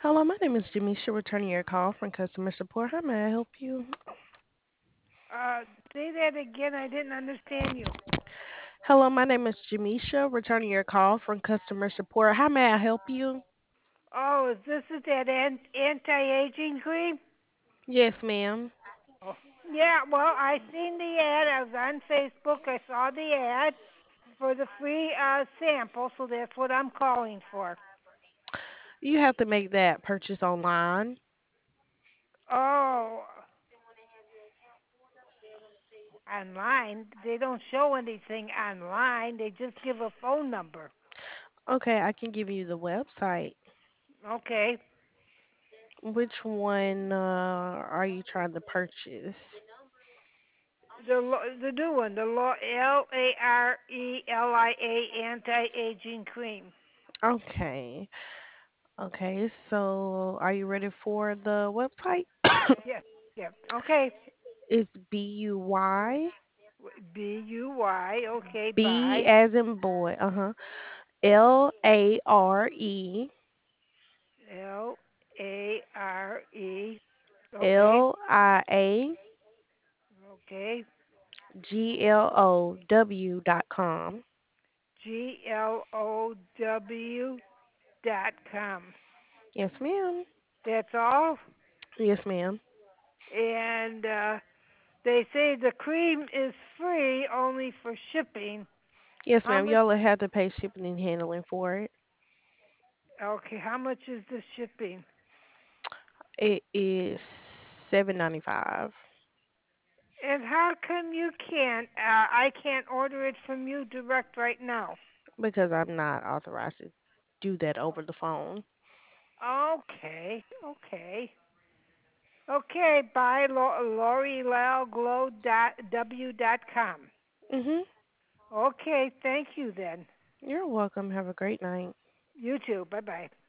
Hello, my name is Jamisha, returning your call from customer support. How may I help you? Uh, Say that again. I didn't understand you. Hello, my name is Jamisha, returning your call from customer support. How may I help you? Oh, is that anti-aging cream? Yes, ma'am. Oh, yeah. Well, I seen the ad. I was on Facebook. I saw the ad for the free sample, so that's what I'm calling for. You have to make that purchase online. Oh, online. They don't show anything online. They just give a phone number. Okay, I can give you the website. Okay. Which one are you trying to purchase? The new one, the LARELIA anti-aging cream. Okay. Okay, so are you ready for the website? Yeah, yeah. Okay. It's BUY, BUY. Okay. B Bye. as in boy, LARE LARE. Okay. LIA Okay. GLOW.com. GLOW.com. Yes, ma'am. That's all. Yes, ma'am. And they say the cream is free only for shipping. Yes, How ma'am. much? Y'all will have to pay shipping and handling for it. Okay. How much is the shipping? It is $7.95 And how come you can't? I can't order it from you direct right now. because I'm not authorized to do that over the phone. Okay. Okay. Okay, bye, LoriLalGlow.w.com. Mhm. Okay, thank you then. You're welcome. Have a great night. You too. Bye bye.